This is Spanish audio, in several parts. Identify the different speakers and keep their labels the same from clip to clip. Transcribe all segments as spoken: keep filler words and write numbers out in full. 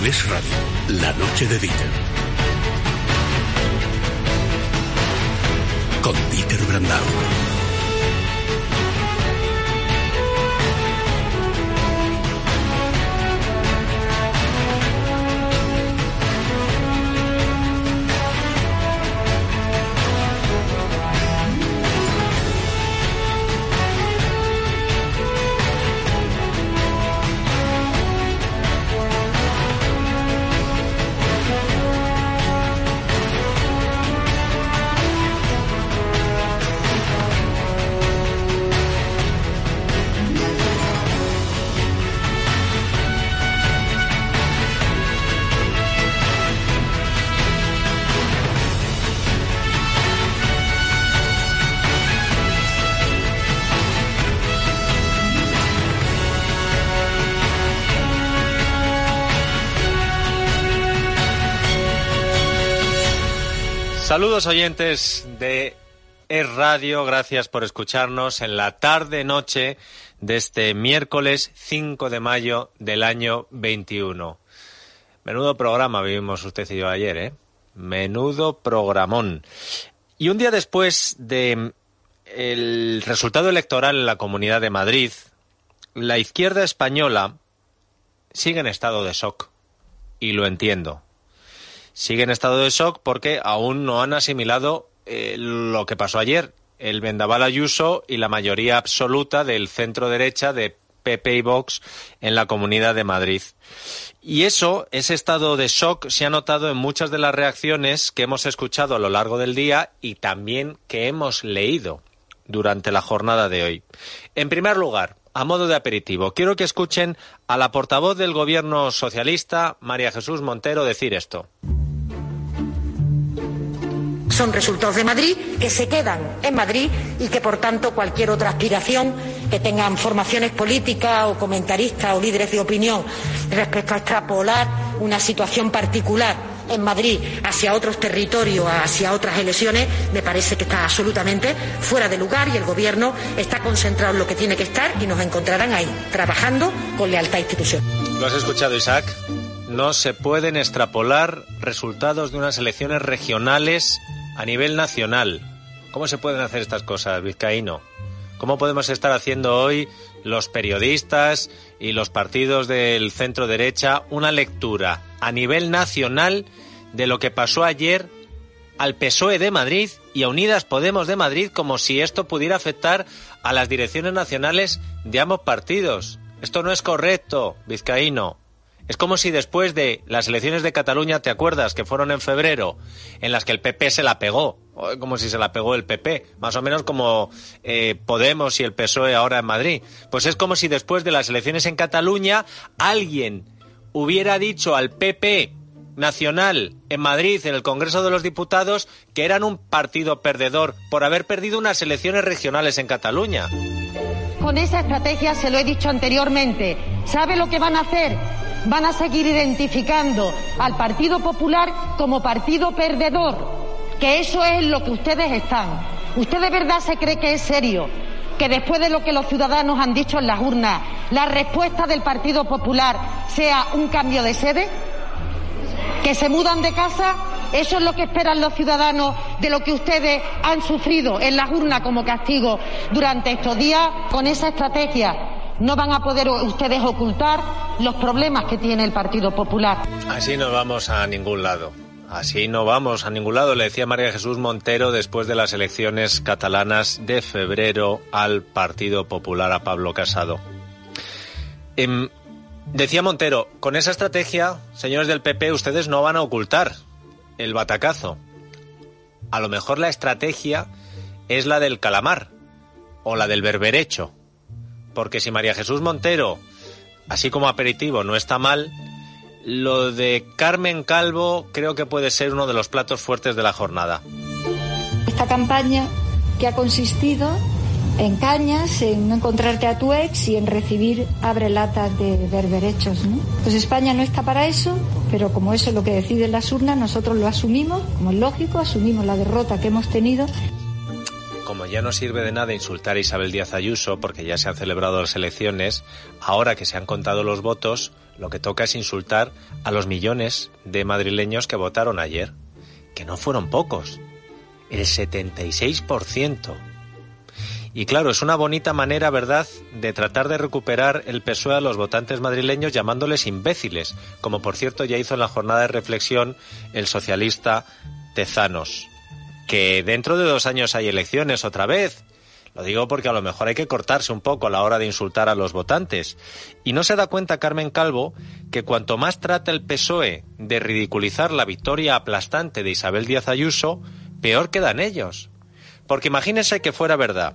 Speaker 1: En Es Radio, la noche de Dieter. Con Dieter Brandau.
Speaker 2: Saludos oyentes de Es Radio, gracias por escucharnos en la tarde-noche de este miércoles cinco de mayo del año veintiuno. Menudo programa vivimos usted y yo ayer, ¿eh? Menudo programón. Y un día después de el resultado electoral en la Comunidad de Madrid, la izquierda española sigue en estado de shock, y lo entiendo. Sigue en estado de shock porque aún no han asimilado eh, lo que pasó ayer. El vendaval Ayuso y la mayoría absoluta del centro derecha de P P y Vox en la Comunidad de Madrid. Y eso, ese estado de shock, se ha notado en muchas de las reacciones que hemos escuchado a lo largo del día y también que hemos leído durante la jornada de hoy. En primer lugar, a modo de aperitivo, quiero que escuchen a la portavoz del Gobierno socialista, María Jesús Montero, decir esto.
Speaker 3: Son resultados de Madrid que se quedan en Madrid y que, por tanto, cualquier otra aspiración que tengan formaciones políticas o comentaristas o líderes de opinión respecto a extrapolar una situación particular en Madrid hacia otros territorios, hacia otras elecciones, me parece que está absolutamente fuera de lugar y el Gobierno está concentrado en lo que tiene que estar y nos encontrarán ahí, trabajando con lealtad institucional.
Speaker 2: ¿Lo has escuchado, Isaac? No se pueden extrapolar resultados de unas elecciones regionales a nivel nacional. ¿Cómo se pueden hacer estas cosas, vizcaíno? ¿Cómo podemos estar haciendo hoy los periodistas y los partidos del centro derecha una lectura a nivel nacional de lo que pasó ayer al P S O E de Madrid y a Unidas Podemos de Madrid, como si esto pudiera afectar a las direcciones nacionales de ambos partidos? Esto no es correcto, vizcaíno. Es como si después de las elecciones de Cataluña, ¿te acuerdas? Que fueron en febrero, en las que el P P se la pegó, como si se la pegó el P P, más o menos como eh, Podemos y el P S O E ahora en Madrid. Pues es como si después de las elecciones en Cataluña, alguien hubiera dicho al P P nacional en Madrid, en el Congreso de los Diputados, que eran un partido perdedor por haber perdido unas elecciones regionales en Cataluña.
Speaker 4: Con esa estrategia, se lo he dicho anteriormente, ¿sabe lo que van a hacer? Van a seguir identificando al Partido Popular como partido perdedor, que eso es lo que ustedes están. ¿Usted de verdad se cree que es serio que después de lo que los ciudadanos han dicho en las urnas, la respuesta del Partido Popular sea un cambio de sede? ¿Que se mudan de casa? ¿Eso es lo que esperan los ciudadanos de lo que ustedes han sufrido en las urnas como castigo durante estos días? Con esa estrategia no van a poder ustedes ocultar los problemas que tiene el Partido Popular.
Speaker 2: Así no vamos a ningún lado. Así no vamos a ningún lado, le decía María Jesús Montero después de las elecciones catalanas de febrero al Partido Popular, a Pablo Casado. Eh, decía Montero, con esa estrategia, señores del P P, ustedes no van a ocultar el batacazo. A lo mejor la estrategia es la del calamar o la del berberecho. Porque si María Jesús Montero, así como aperitivo, no está mal, lo de Carmen Calvo creo que puede ser uno de los platos fuertes de la jornada.
Speaker 5: Esta campaña que ha consistido en cañas, en no encontrarte a tu ex y en recibir abrelatas de berberechos, ¿no? Pues España no está para eso, pero como eso es lo que deciden las urnas, nosotros lo asumimos, como es lógico, asumimos la derrota que hemos tenido.
Speaker 2: como ya no sirve de nada insultar a Isabel Díaz Ayuso, porque ya se han celebrado las elecciones, ahora que se han contado los votos, lo que toca es insultar a los millones de madrileños que votaron ayer, que no fueron pocos, el setenta y seis por ciento. Y claro, es una bonita manera, ¿verdad?, de tratar de recuperar el P S O E a los votantes madrileños llamándoles imbéciles, como por cierto ya hizo en la jornada de reflexión el socialista Tezanos. Que dentro de dos años hay elecciones otra vez. Lo digo porque a lo mejor hay que cortarse un poco a la hora de insultar a los votantes. Y no se da cuenta Carmen Calvo que cuanto más trata el P S O E de ridiculizar la victoria aplastante de Isabel Díaz Ayuso, peor quedan ellos. Porque imagínense que fuera verdad.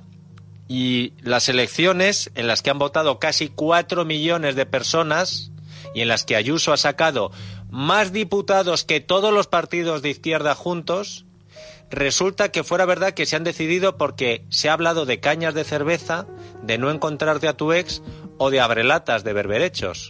Speaker 2: Y las elecciones en las que han votado casi cuatro millones de personas y en las que Ayuso ha sacado más diputados que todos los partidos de izquierda juntos, resulta que fuera verdad que se han decidido porque se ha hablado de cañas de cerveza, de no encontrarte a tu ex o de abrelatas de berberechos.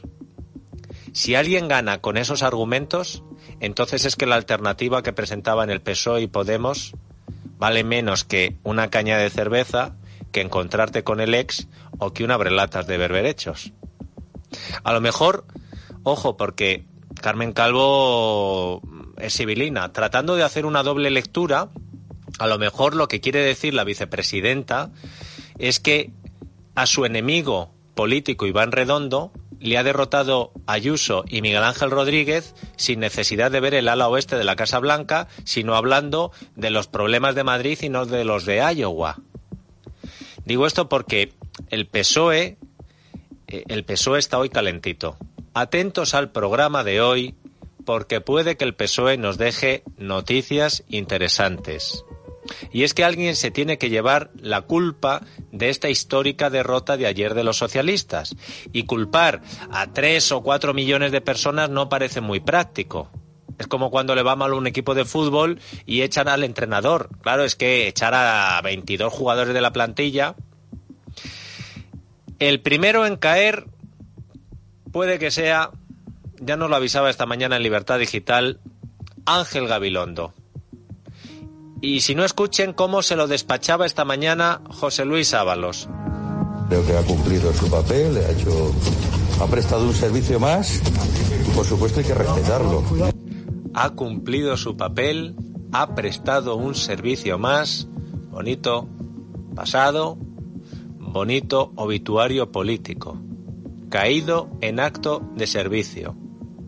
Speaker 2: Si alguien gana con esos argumentos, entonces es que la alternativa que presentaban el P S O E y Podemos vale menos que una caña de cerveza, que encontrarte con el ex o que una abrelatas de berberechos. A lo mejor, ojo, porque Carmen Calvo es sibilina, tratando de hacer una doble lectura, a lo mejor lo que quiere decir la vicepresidenta es que a su enemigo político Iván Redondo le ha derrotado Ayuso y Miguel Ángel Rodríguez sin necesidad de ver el ala oeste de la Casa Blanca, sino hablando de los problemas de Madrid y no de los de Iowa. Digo esto porque el P S O E, el P S O E está hoy calentito. Atentos al programa de hoy, porque puede que el P S O E nos deje noticias interesantes. Y es que alguien se tiene que llevar la culpa de esta histórica derrota de ayer de los socialistas. Y culpar a tres o cuatro millones de personas no parece muy práctico. Es como cuando le va mal a un equipo de fútbol y echan al entrenador. Claro, es que echar a veintidós jugadores de la plantilla. El primero en caer puede que sea, ya nos lo avisaba esta mañana en Libertad Digital, Ángel Gabilondo. Y si no, escuchen cómo se lo despachaba esta mañana José Luis Ábalos.
Speaker 6: Creo que ha cumplido su papel, ha hecho, ha prestado un servicio más y por supuesto hay que respetarlo.
Speaker 2: Ha cumplido su papel, ha prestado un servicio más, bonito pasado, bonito obituario político, caído en acto de servicio.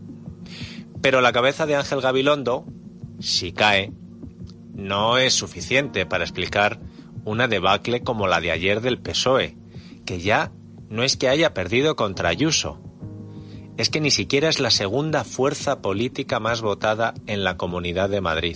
Speaker 2: Pero la cabeza de Ángel Gabilondo, si cae, no es suficiente para explicar una debacle como la de ayer del P S O E, que ya no es que haya perdido contra Ayuso, es que ni siquiera es la segunda fuerza política más votada en la Comunidad de Madrid.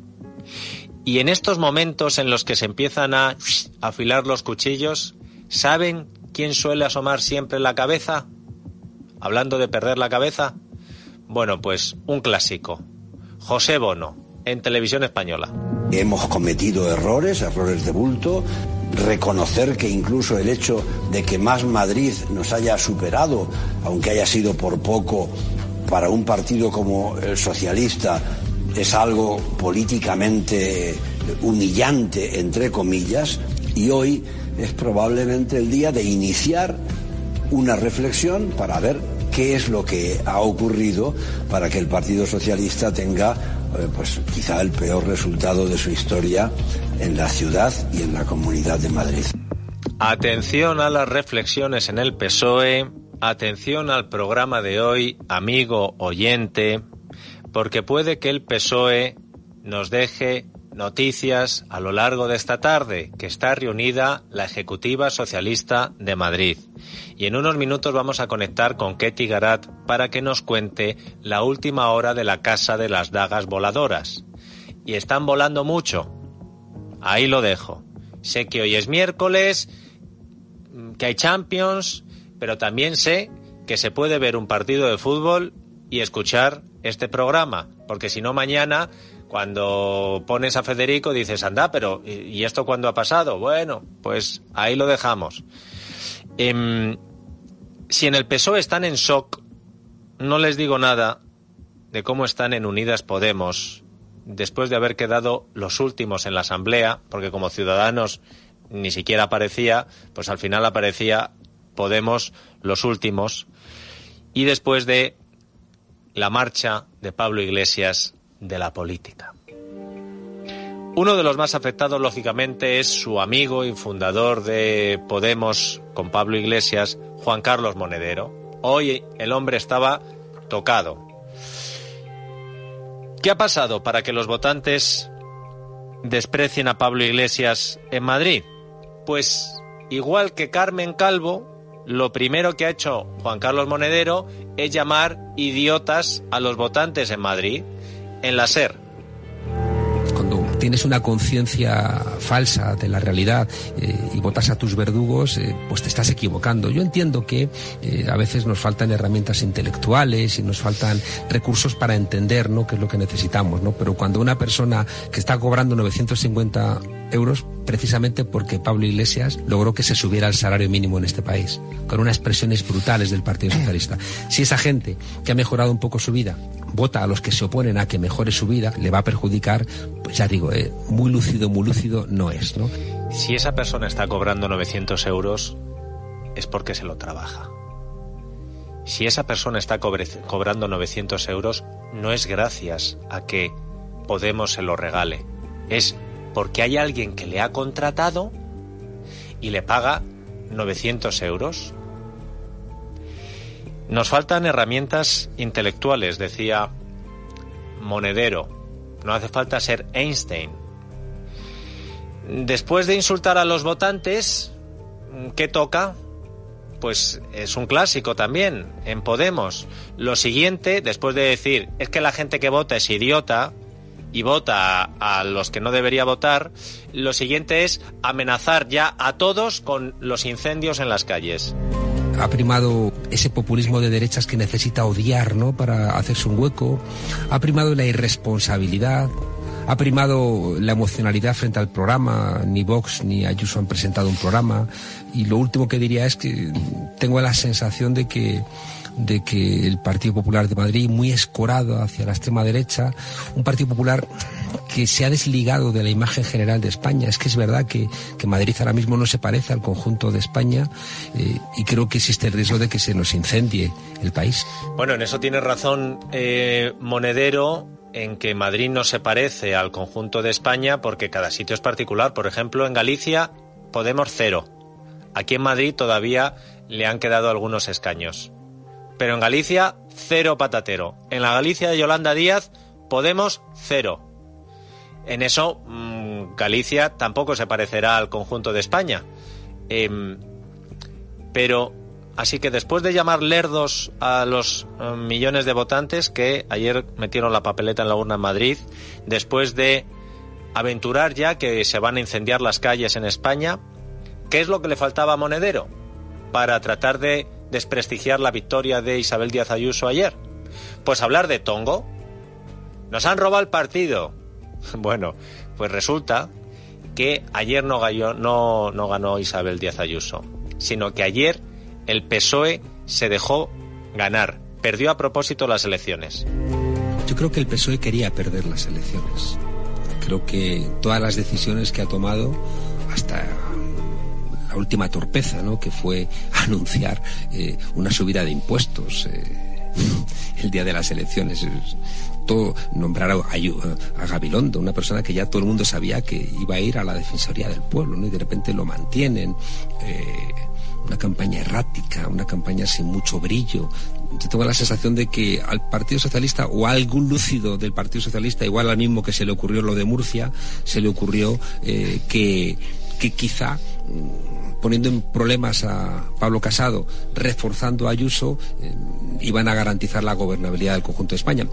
Speaker 2: Y en estos momentos en los que se empiezan a afilar los cuchillos, ¿saben quién suele asomar siempre la cabeza? Hablando de perder la cabeza, bueno, pues un clásico, José Bono, en Televisión Española.
Speaker 7: Hemos cometido errores, errores de bulto. Reconocer que incluso el hecho de que Más Madrid nos haya superado, aunque haya sido por poco, para un partido como el socialista, es algo políticamente humillante, entre comillas, y hoy es probablemente el día de iniciar una reflexión para ver qué es lo que ha ocurrido para que el Partido Socialista tenga eh, pues quizá el peor resultado de su historia en la ciudad y en la Comunidad de Madrid.
Speaker 2: Atención a las reflexiones en el P S O E, atención al programa de hoy, amigo oyente, porque puede que el P S O E nos deje noticias a lo largo de esta tarde, que está reunida la Ejecutiva Socialista de Madrid. Y en unos minutos vamos a conectar con Ketty Garat para que nos cuente la última hora de la Casa de las Dagas Voladoras. Y están volando mucho. Ahí lo dejo. Sé que hoy es miércoles, que hay Champions, pero también sé que se puede ver un partido de fútbol y escuchar este programa, porque si no mañana, cuando pones a Federico, dices, anda, pero ¿y esto cuándo ha pasado? Bueno, pues ahí lo dejamos. Eh, si en el P S O E están en shock, no les digo nada de cómo están en Unidas Podemos, después de haber quedado los últimos en la Asamblea, porque como Ciudadanos ni siquiera aparecía, pues al final aparecía Podemos los últimos, y después de la marcha de Pablo Iglesias de la política. Uno de los más afectados, lógicamente, es su amigo y fundador de Podemos con Pablo Iglesias, Juan Carlos Monedero. Hoy el hombre estaba tocado. ¿Qué ha pasado para que los votantes desprecien a Pablo Iglesias en Madrid? Pues igual que Carmen Calvo, lo primero que ha hecho Juan Carlos Monedero es llamar idiotas a los votantes en Madrid, en la SER.
Speaker 8: Cuando tienes una conciencia falsa de la realidad eh, y votas a tus verdugos, eh, pues te estás equivocando. Yo entiendo que eh, a veces nos faltan herramientas intelectuales y nos faltan recursos para entender, ¿no?, qué es lo que necesitamos, ¿no? Pero cuando una persona que está cobrando novecientos cincuenta euros, precisamente porque Pablo Iglesias logró que se subiera el salario mínimo en este país, con unas presiones brutales del Partido Socialista. Si esa gente que ha mejorado un poco su vida vota a los que se oponen a que mejore su vida, le va a perjudicar, pues ya digo, eh, muy lúcido, muy lúcido no es, ¿no?
Speaker 2: Si esa persona está cobrando novecientos euros, es porque se lo trabaja. Si esa persona está cobre, cobrando novecientos euros, no es gracias a que Podemos se lo regale. Es porque hay alguien que le ha contratado y le paga novecientos euros. Nos faltan herramientas intelectuales, decía Monedero. No hace falta ser Einstein. Después de insultar a los votantes, ¿qué toca? Pues es un clásico también en Podemos. Lo siguiente, después de decir es que la gente que vota es idiota y vota a, a los que no debería votar, lo siguiente es amenazar ya a todos con los incendios en las calles.
Speaker 8: Ha primado ese populismo de derechas que necesita odiar, ¿no?, para hacerse un hueco. Ha primado la irresponsabilidad. Ha primado la emocionalidad frente al programa. Ni Vox ni Ayuso han presentado un programa. Y lo último que diría es que tengo la sensación de que de que el Partido Popular de Madrid, muy escorado hacia la extrema derecha, un Partido Popular que se ha desligado de la imagen general de España. Es que es verdad que, que Madrid ahora mismo no se parece al conjunto de España, eh, y creo que existe el riesgo de que se nos incendie el país.
Speaker 2: Bueno, en eso tiene razón eh, Monedero, en que Madrid no se parece al conjunto de España porque cada sitio es particular. Por ejemplo, en Galicia Podemos cero. Aquí en Madrid todavía le han quedado algunos escaños. Pero en Galicia, cero patatero. En la Galicia de Yolanda Díaz, Podemos, cero. En eso, mmm, Galicia tampoco se parecerá al conjunto de España. Eh, pero, así que después de llamar lerdos a los eh, millones de votantes que ayer metieron la papeleta en la urna en Madrid, después de aventurar ya que se van a incendiar las calles en España, ¿qué es lo que le faltaba a Monedero para tratar de desprestigiar la victoria de Isabel Díaz Ayuso ayer? Pues hablar de tongo. Nos han robado el partido. Bueno, pues resulta que ayer no ganó, no, no ganó Isabel Díaz Ayuso, sino que ayer el P S O E se dejó ganar, perdió a propósito las elecciones.
Speaker 8: Yo creo que el P S O E quería perder las elecciones. Creo que todas las decisiones que ha tomado, hasta la última torpeza, ¿no?, que fue anunciar eh, una subida de impuestos eh, el día de las elecciones. Todo, nombrar a, a, a Gabilondo, una persona que ya todo el mundo sabía que iba a ir a la Defensoría del Pueblo, ¿no?, y de repente lo mantienen. Eh, una campaña errática, una campaña sin mucho brillo. Yo tengo la sensación de que al Partido Socialista, o a algún lúcido del Partido Socialista, igual al mismo que se le ocurrió lo de Murcia, se le ocurrió eh, que, que quizá, poniendo en problemas a Pablo Casado, reforzando a Ayuso, eh, iban a garantizar la gobernabilidad del conjunto de España.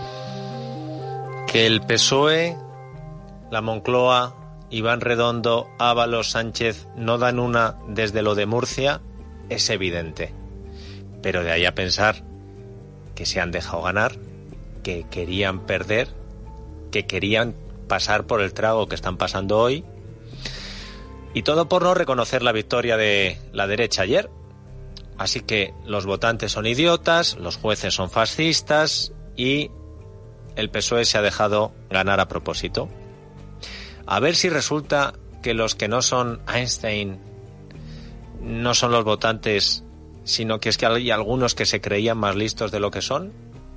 Speaker 2: Que el P S O E, la Moncloa, Iván Redondo, Ábalos, Sánchez no dan una desde lo de Murcia es evidente. Pero de ahí a pensar que se han dejado ganar, que querían perder, que querían pasar por el trago que están pasando hoy, y todo por no reconocer la victoria de la derecha ayer. Así que los votantes son idiotas, los jueces son fascistas y el P S O E se ha dejado ganar a propósito. A ver si resulta que los que no son Einstein no son los votantes, sino que es que hay algunos que se creían más listos de lo que son.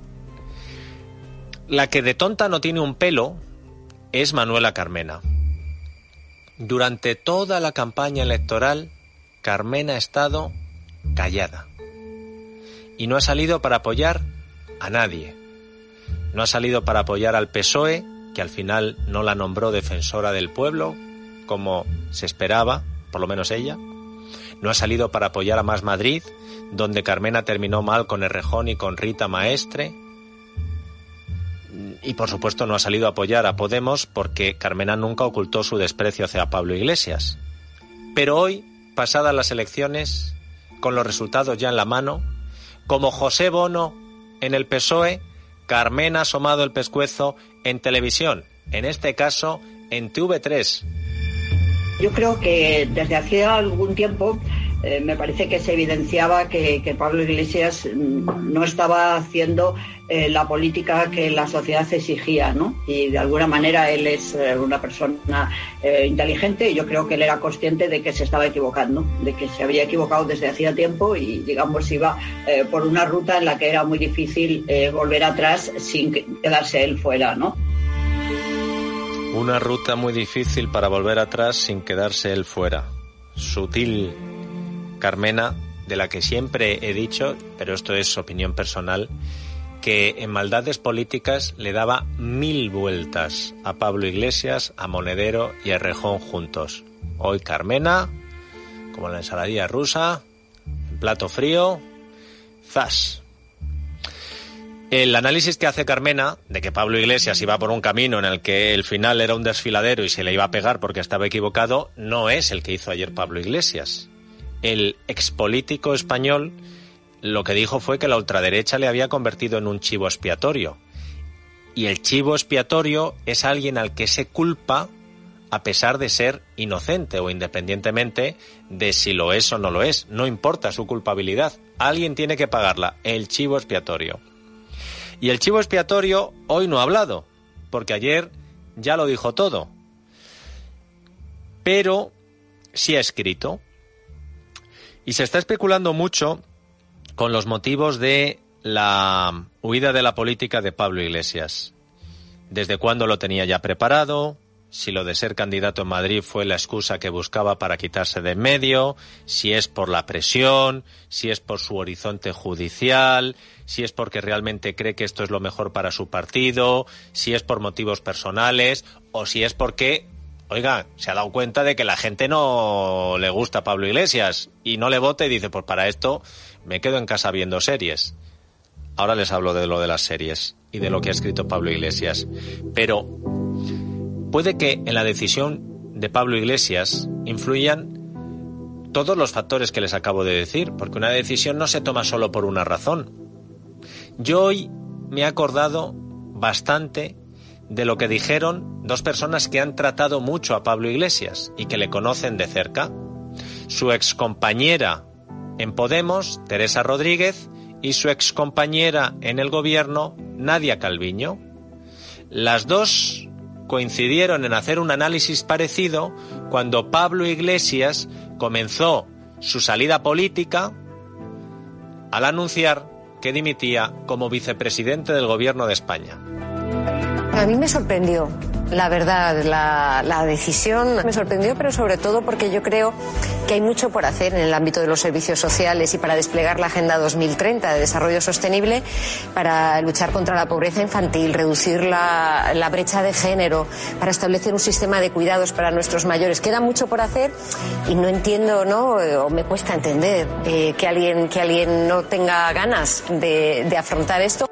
Speaker 2: La que de tonta no tiene un pelo es Manuela Carmena. Durante toda la campaña electoral, Carmena ha estado callada y no ha salido para apoyar a nadie. No ha salido para apoyar al P S O E, que al final no la nombró defensora del pueblo, como se esperaba, por lo menos ella. No ha salido para apoyar a Más Madrid, donde Carmena terminó mal con Errejón y con Rita Maestre. Y por supuesto no ha salido a apoyar a Podemos porque Carmena nunca ocultó su desprecio hacia Pablo Iglesias. Pero hoy, pasadas las elecciones, con los resultados ya en la mano, como José Bono en el P S O E, Carmena ha asomado el pescuezo en televisión, en este caso en T V tres.
Speaker 9: Yo creo que desde hacía algún tiempo eh, me parece que se evidenciaba que, que Pablo Iglesias no estaba haciendo eh, la política que la sociedad exigía, ¿no? Y de alguna manera él es eh, una persona eh, inteligente y yo creo que él era consciente de que se estaba equivocando, de que se había equivocado desde hacía tiempo y, digamos, iba eh, por una ruta en la que era muy difícil eh, volver atrás sin quedarse él fuera, ¿no?
Speaker 2: Una ruta muy difícil para volver atrás sin quedarse él fuera. Sutil Carmena, de la que siempre he dicho, pero esto es opinión personal, que en maldades políticas le daba mil vueltas a Pablo Iglesias, a Monedero y a Errejón juntos. Hoy Carmena, como la ensaladilla rusa, en plato frío, ¡zas! El análisis que hace Carmena de que Pablo Iglesias iba por un camino en el que el final era un desfiladero y se le iba a pegar porque estaba equivocado, no es el que hizo ayer Pablo Iglesias. El expolítico español lo que dijo fue que la ultraderecha le había convertido en un chivo expiatorio. Y el chivo expiatorio es alguien al que se culpa a pesar de ser inocente o independientemente de si lo es o no lo es. No importa su culpabilidad. Alguien tiene que pagarla, el chivo expiatorio. Y el chivo expiatorio hoy no ha hablado, porque ayer ya lo dijo todo. Pero sí ha escrito. Y se está especulando mucho con los motivos de la huida de la política de Pablo Iglesias. ¿Desde cuándo lo tenía ya preparado? Si lo de ser candidato en Madrid fue la excusa que buscaba para quitarse de en medio, si es por la presión, si es por su horizonte judicial, si es porque realmente cree que esto es lo mejor para su partido, si es por motivos personales o si es porque, oiga, se ha dado cuenta de que la gente no le gusta a Pablo Iglesias y no le vota y dice, pues para esto me quedo en casa viendo series. Ahora les hablo de lo de las series y de lo que ha escrito Pablo Iglesias. Pero puede que en la decisión de Pablo Iglesias influyan todos los factores que les acabo de decir, porque una decisión no se toma solo por una razón. Yo hoy me he acordado bastante de lo que dijeron dos personas que han tratado mucho a Pablo Iglesias y que le conocen de cerca. Su excompañera en Podemos, Teresa Rodríguez, y su excompañera en el gobierno, Nadia Calviño. Las dos coincidieron en hacer un análisis parecido cuando Pablo Iglesias comenzó su salida política al anunciar que dimitía como vicepresidente del gobierno de España.
Speaker 10: A mí me sorprendió, la verdad, la, la decisión me sorprendió, pero sobre todo porque yo creo que hay mucho por hacer en el ámbito de los servicios sociales y para desplegar la Agenda dos mil treinta de Desarrollo Sostenible, para luchar contra la pobreza infantil, reducir la, la brecha de género, para establecer un sistema de cuidados para nuestros mayores. Queda mucho por hacer y no entiendo, ¿no? O me cuesta entender eh, que alguien, que alguien no tenga ganas de, de afrontar esto.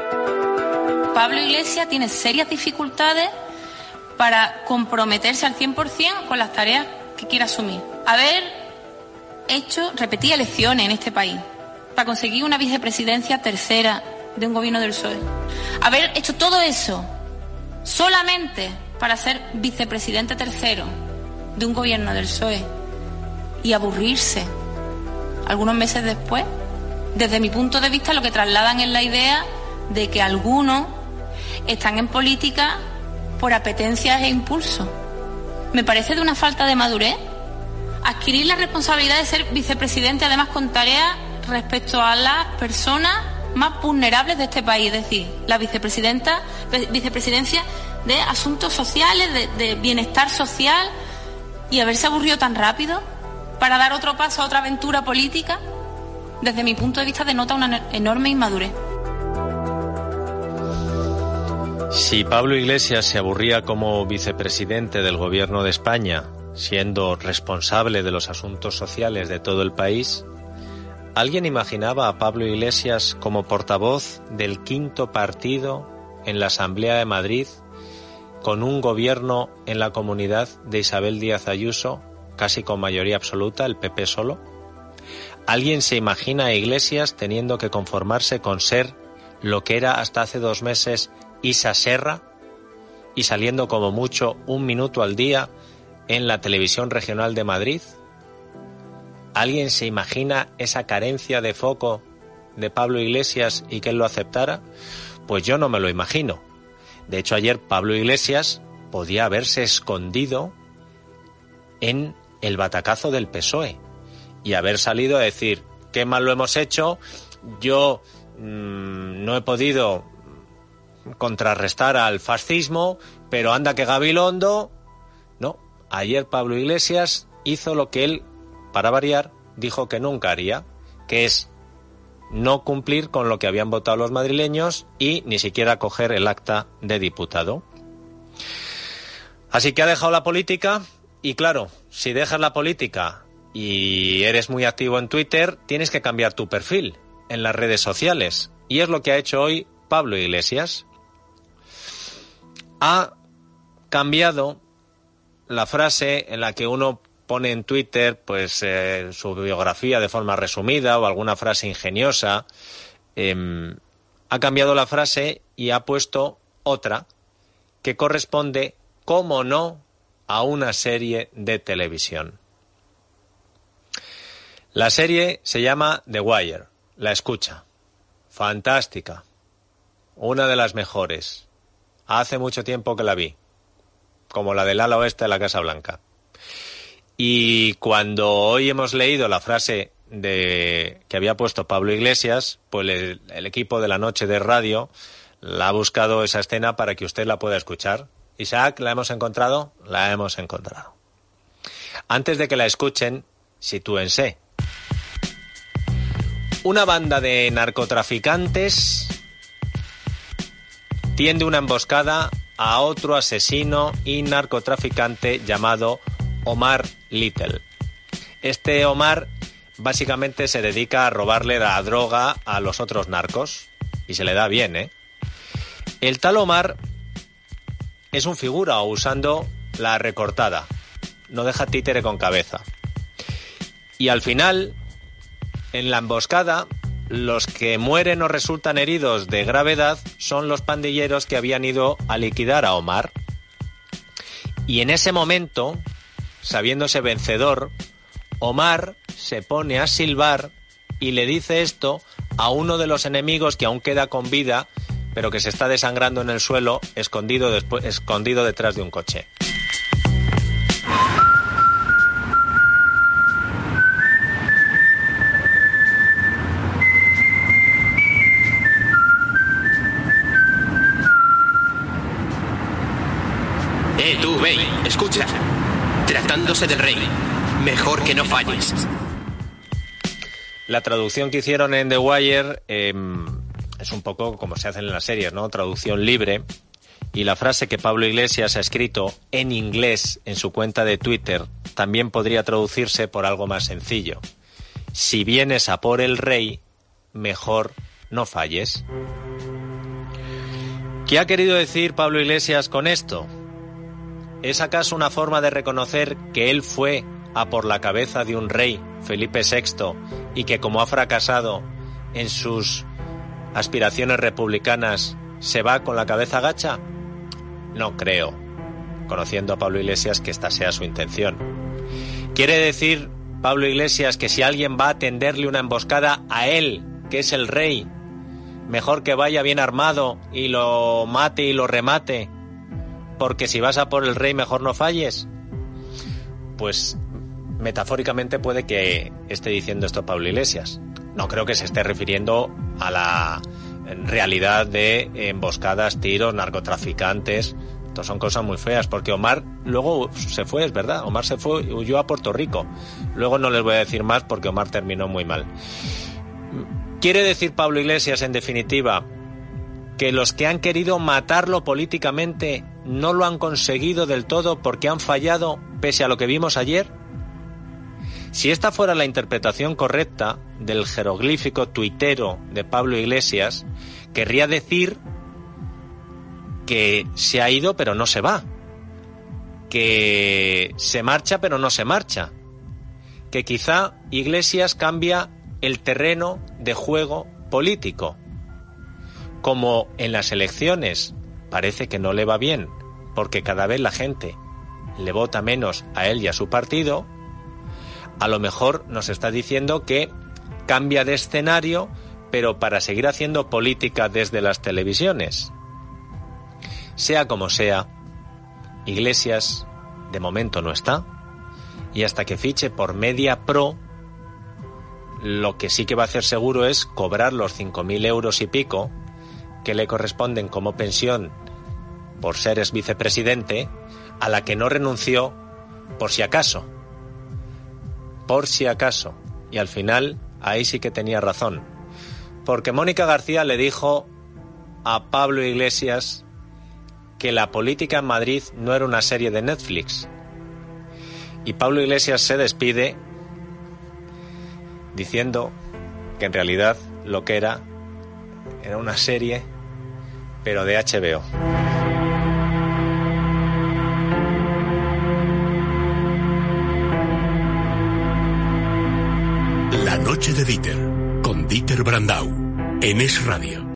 Speaker 11: Pablo Iglesias tiene serias dificultades para comprometerse al cien por ciento con las tareas que quiere asumir. Haber hecho, repetir elecciones en este país para conseguir una vicepresidencia tercera de un gobierno del P S O E. Haber hecho todo eso solamente para ser vicepresidente tercero de un gobierno del P S O E y aburrirse algunos meses después. Desde mi punto de vista, lo que trasladan es la idea de que algunos están en política por apetencias e impulso. Me parece de una falta de madurez adquirir la responsabilidad de ser vicepresidente, además con tareas respecto a las personas más vulnerables de este país, es decir, la vicepresidenta, vicepresidencia de asuntos sociales, de, de bienestar social, y haberse aburrido tan rápido para dar otro paso a otra aventura política, desde mi punto de vista denota una enorme inmadurez.
Speaker 2: Si Pablo Iglesias se aburría como vicepresidente del Gobierno de España, siendo responsable de los asuntos sociales de todo el país, ¿alguien imaginaba a Pablo Iglesias como portavoz del quinto partido en la Asamblea de Madrid, con un gobierno en la comunidad de Isabel Díaz Ayuso, casi con mayoría absoluta, el P P solo? ¿Alguien se imagina a Iglesias teniendo que conformarse con ser lo que era hasta hace dos meses Isa Serra y saliendo como mucho un minuto al día en la televisión regional de Madrid? ¿Alguien se imagina esa carencia de foco de Pablo Iglesias y que él lo aceptara? Pues yo no me lo imagino. De hecho, ayer Pablo Iglesias podía haberse escondido en el batacazo del P S O E y haber salido a decir: qué mal lo hemos hecho, yo mmm, no he podido contrarrestar al fascismo, pero anda que Gabilondo. No, ayer Pablo Iglesias hizo lo que él, para variar, dijo que nunca haría, que es no cumplir con lo que habían votado los madrileños y ni siquiera coger el acta de diputado. Así que ha dejado la política y, claro, si dejas la política y eres muy activo en Twitter, tienes que cambiar tu perfil en las redes sociales. Y es lo que ha hecho hoy Pablo Iglesias. Ha cambiado la frase en la que uno pone en Twitter pues eh, su biografía de forma resumida o alguna frase ingeniosa. Eh, ha cambiado la frase y ha puesto otra que corresponde, cómo no, a una serie de televisión. La serie se llama The Wire, La Escucha. Fantástica. Una de las mejores. Hace mucho tiempo que la vi. Como la del ala oeste de la Casa Blanca. Y cuando hoy hemos leído la frase de que había puesto Pablo Iglesias, pues el, el equipo de La Noche de Radio la ha buscado esa escena para que usted la pueda escuchar. Isaac, ¿la hemos encontrado? La hemos encontrado. Antes de que la escuchen, sitúense. Una banda de narcotraficantes tiende una emboscada a otro asesino y narcotraficante llamado Omar Little. Este Omar básicamente se dedica a robarle la droga a los otros narcos y se le da bien, ¿eh? El tal Omar es un figura usando la recortada. No deja títere con cabeza. Y al final, en la emboscada, los que mueren o resultan heridos de gravedad son los pandilleros que habían ido a liquidar a Omar. Y en ese momento, sabiéndose vencedor, Omar se pone a silbar y le dice esto a uno de los enemigos que aún queda con vida, pero que se está desangrando en el suelo, escondido, después, escondido detrás de un coche.
Speaker 1: Eh, tú, Bey, escucha. Tratándose del rey, mejor que no falles.
Speaker 2: La traducción que hicieron en The Wire eh, es un poco como se hacen en las series, ¿no? Traducción libre. Y la frase que Pablo Iglesias ha escrito en inglés en su cuenta de Twitter también podría traducirse por algo más sencillo. Si vienes a por el rey, mejor no falles. ¿Qué ha querido decir Pablo Iglesias con esto? ¿Es acaso una forma de reconocer que él fue a por la cabeza de un rey, Felipe sexto, y que como ha fracasado en sus aspiraciones republicanas, se va con la cabeza gacha? No creo, conociendo a Pablo Iglesias, que esta sea su intención. ¿Quiere decir Pablo Iglesias que si alguien va a tenderle una emboscada a él, que es el rey, mejor que vaya bien armado y lo mate y lo remate, porque si vas a por el rey mejor no falles. Pues metafóricamente puede que esté diciendo esto Pablo Iglesias. No creo que se esté refiriendo a la realidad de emboscadas, tiros, narcotraficantes. Esto son cosas muy feas, porque Omar luego se fue, es verdad, Omar se fue, huyó a Puerto Rico. Luego no les voy a decir más porque Omar terminó muy mal. ¿Quiere decir Pablo Iglesias, en definitiva, que los que han querido matarlo políticamente no lo han conseguido del todo porque han fallado pese a lo que vimos ayer? Si esta fuera la interpretación correcta del jeroglífico tuitero de Pablo Iglesias, querría decir que se ha ido pero no se va, que se marcha pero no se marcha, que quizá Iglesias cambia el terreno de juego político. Como en las elecciones parece que no le va bien, porque cada vez la gente le vota menos a él y a su partido, a lo mejor nos está diciendo que cambia de escenario, pero para seguir haciendo política desde las televisiones. Sea como sea, Iglesias de momento no está, y hasta que fiche por Mediapro, lo que sí que va a hacer seguro es cobrar los cinco mil euros y pico que le corresponden como pensión por ser ex vicepresidente, a la que no renunció por si acaso. Por si acaso. Y al final, ahí sí que tenía razón. Porque Mónica García le dijo a Pablo Iglesias que la política en Madrid no era una serie de Netflix. Y Pablo Iglesias se despide diciendo que en realidad lo que era era una serie, pero de H B O.
Speaker 12: La noche de Dieter, con Dieter Brandau, en Es Radio.